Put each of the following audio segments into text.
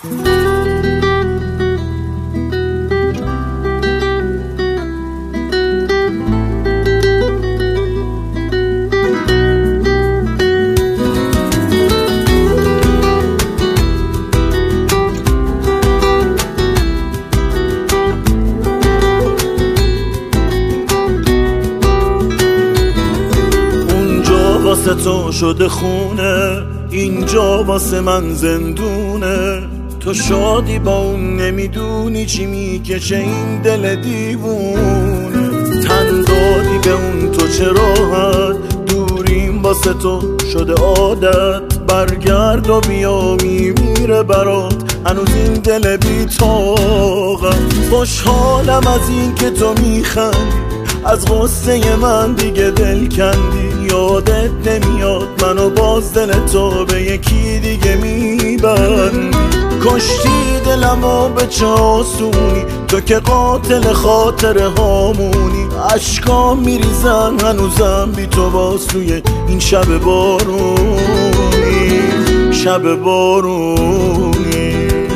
واسه تو شده خونه، اینجا واسه من زندونه. تو شادی با اون نمیدونی چی میکشه این دل دیوونه. تن دادی به اون تو چه راحت، دوریم واسه تو شده عادت. برگرد و بیا میمیره برات هنوز این دل بی طاقت. خوشحالم از این که تو میخندی، از غصه من دیگه دل کندی. یادت نمیاد منو باز دل تو به یکی دیگه میبندی. کشتی دلمو به چه آسونی، تو که قاتل خاطره هامونی. عشقام میریزن هنوزم بی تو باز توی این شب بارونی، شب بارونی.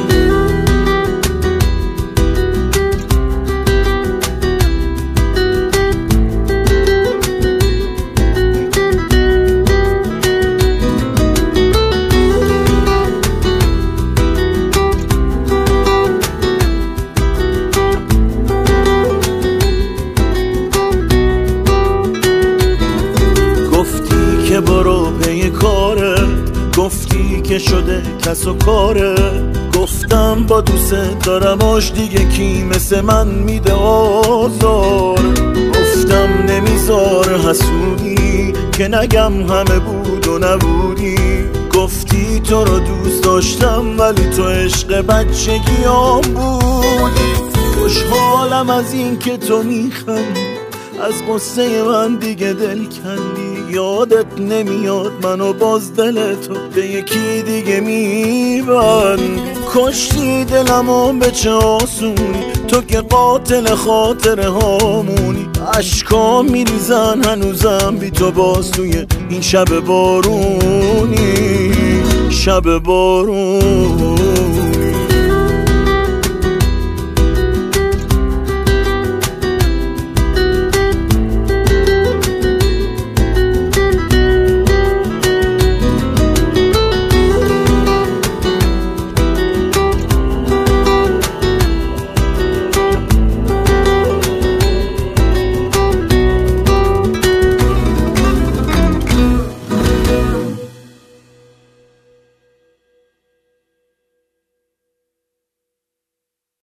که برو پی کاره، گفتی که شده کس و کاره. گفتم با دوست دارماش دیگه کی مثل من میده آزار. گفتم نمیذاره حسودی که نگم همه بود و نبودی. گفتی تو رو دوست داشتم ولی تو عشق بچگیام بودی. خوشحالم از این که تو میخندی، از قصه من دیگه دل کندی. یادت نمیاد منو باز دل تو به یکی دیگه میبندی. کشتی دلمو به چه آسونی، تو که قاتل خاطره هامونی. عشقام میریزن هنوزم بی تو باز توی این شب بارونی، شب بارونی.